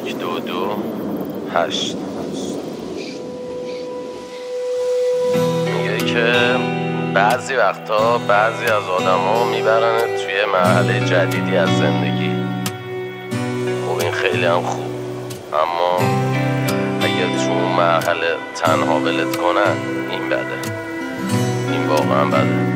8 میگه که بعضی وقتا بعضی از آدما میبرنت توی مرحله جدیدی از زندگی. خب این خیلی هم خوب، اما اگه تو اون مرحله تنها ولت کنن این بده، این واقعا بده.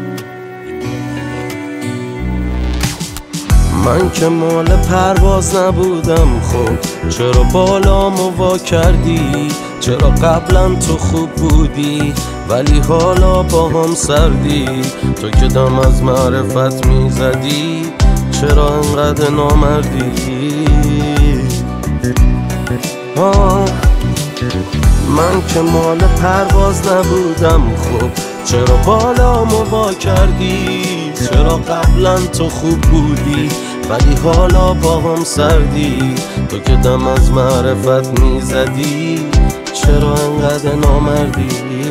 من که مال پرواز نبودم، خب چرا بالامو وا کردی؟ چرا قبلا تو خوب بودی ولی حالا با هم سردی؟ تو که دم از معرفت میزدی، چرا انقدر نامردی؟ من که مال پرواز نبودم، خب چرا بالامو وا کردی؟ چرا قبلا تو خوب بودی ولی حالا با هم سردی؟ تو که دم از معرفت میزدی، چرا انقدر نامردی؟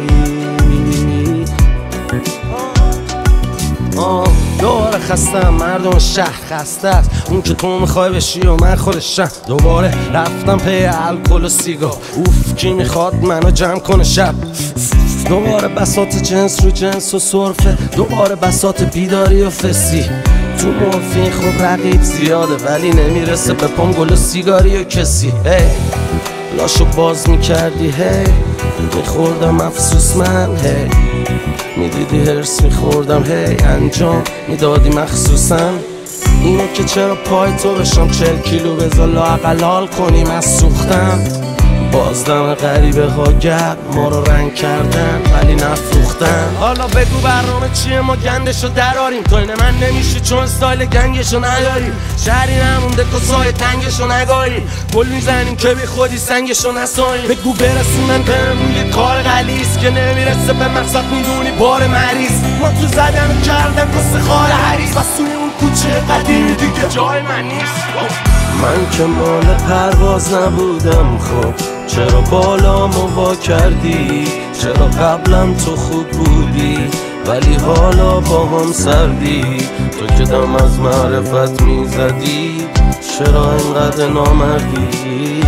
دوباره خستم، مردم شهر خسته است. اون که تو میخوای بشی و من خودشم. دوباره رفتم پی الکل و سیگار، اوف کی میخواد منو جمع کنه شب. دوباره بساط جنس رو جنس و سرفه، دوباره بساط بیداری و فسی. تو مورفین خب رقیب زیاده ولی نمیرسه به پام گل و سیگاری و کسی. لاشو باز میکردی میخوردم افسوس من، میدیدی هرس میخوردم، انجام میدادی مخصوصا. اینو که چرا پای تو بشم 40 کیلو بذار لااقل حال کنیم از سوختم. بازدم غریبه ها گرد ما رو رنگ کردن ولی نفروختن. حالا بگو برنامه چیه ما گندشو دراریم؟ تو اینه من نمیشه چون استایل گنگشو نداریم. شهری نمونده کسای تنگشو نگاریم، گل میزنیم که بی خودی سنگشو نساییم. بگو برسونن بهمون یه کار غلیظ که نمیرسه به مقصد میدونی بار مریض. ما تو زدن و کردن کس خار حریص، بس توی اون کوچه قدیمی دیگه جای من نیست. من که مال پرواز نبودم، خب چرا بالامو وا کردی؟ چرا قبلا تو خوب بودی ولی حالا با هم سردی؟ تو که دم از معرفت میزدی، چرا اینقدر نامردی؟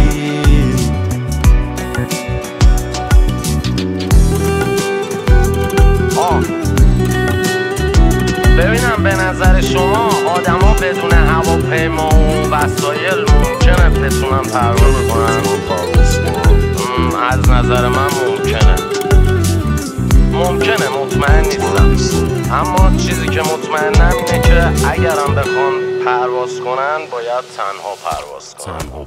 ببینم به نظر شما آدما بدون هواپیما و وسایل ممکنه بتونن پرواز کنن؟ از نظر من ممکنه، مطمئن نیستم. اما چیزی که مطمئنم اینه که اگرم بخوان پرواز کنن باید تنها پرواز کنن.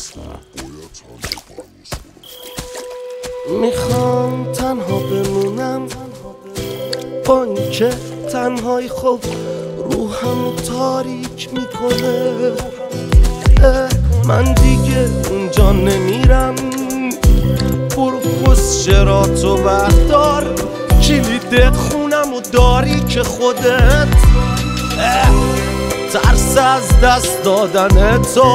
میخوام تنها بمونم با اینکه تنهایی خب روحمو تاریک میکنه. من دیگه اونجا نمیرم، برو پسچراتو بردار، کلید خونمو داری که خودت. ترس از دست دادن تو،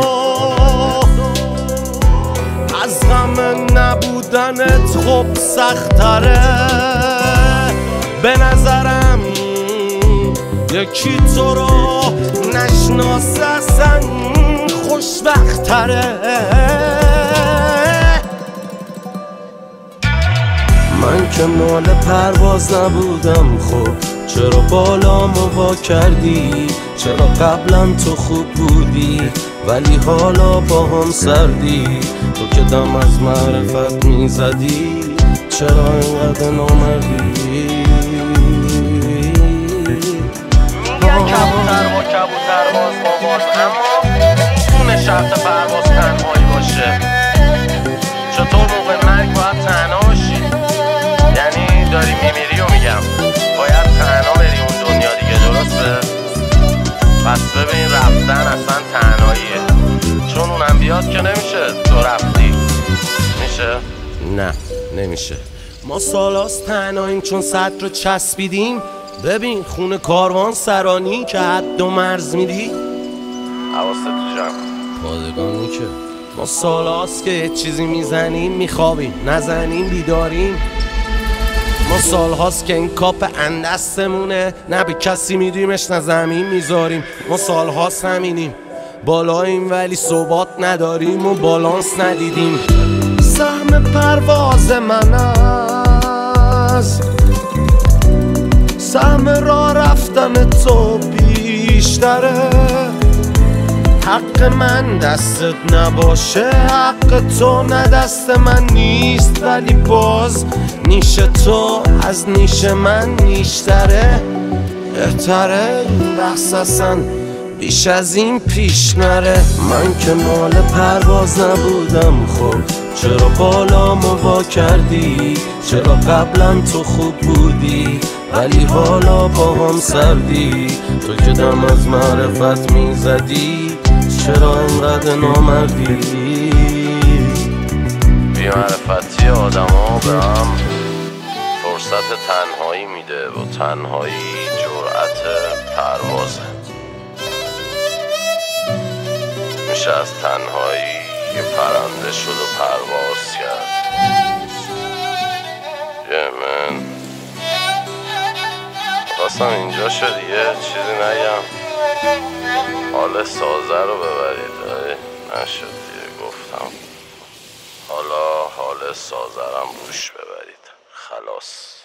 از غم نبودنت خب سخت‌تره. به نظرم یکی تو رو نشناسه اصلا خوشبخت‌تره. من که مال پرواز نبودم، خب چرا بالامو وا کردی؟ چرا قبلا تو خوب بودی ولی حالا با هم سردی؟ تو که دم از معرفت میزدی، چرا اینقدر نامردی؟ میگن کبوتر با کبوتر باز با باز، اما میتونه شرط پرواز تنهایی باشه. چطور موقع مرگ باید تنها باشی؟ یعنی داری میمیری و میگم باید تنها بری اون دنیا دیگه، درسته؟ پس ببین رفتن اصلا تنهاییه، چون اونم بیاد که نمیشه تو رفتی. میشه؟ نه نمیشه. ما سالاست تنهاییم چون صدر رو چسبیدیم. ببین خونه کاروان سرانی که حد و مرز میدی. حواست تو جمع پادگانی که ما سالاست که یه چیزی میزنیم میخوابیم، نزنیم بیداریم. ما سالهاست که این کاپ اندستمونه، نه به کسی میدیمش نه زمین میذاریم. ما سالهاست همینیم بالاییم ولی ثبات نداریم و بالانس ندیدیم. سهم پرواز من از سهم راه رفتن تو بیشتره. حق من دستت نباشه، حق تو نه دست من نیست، ولی باز نیش تو از نیش من نیشتره. بهتره این بحث اصلا بیش از این پیش نره. من که مال پرواز نبودم، خب چرا بالامو وا کردی؟ چرا قبلا تو خوب بودی ولی حالا با هم سردی؟ تو که دم از معرفت میزدی چرا انقدر نامردی؟ بی معرفتی آدم ها به هم فرصت تنهایی میده و تنهایی جرأت پروازه. میشه از تنهایی یه پرنده شد و پرواز کرد. من خواستم اینجا شد یه چیزی نگم، حال سازه رو ببرید، نشد دیگه. گفتم حالا حال سازه رو روش ببرید. خلاص.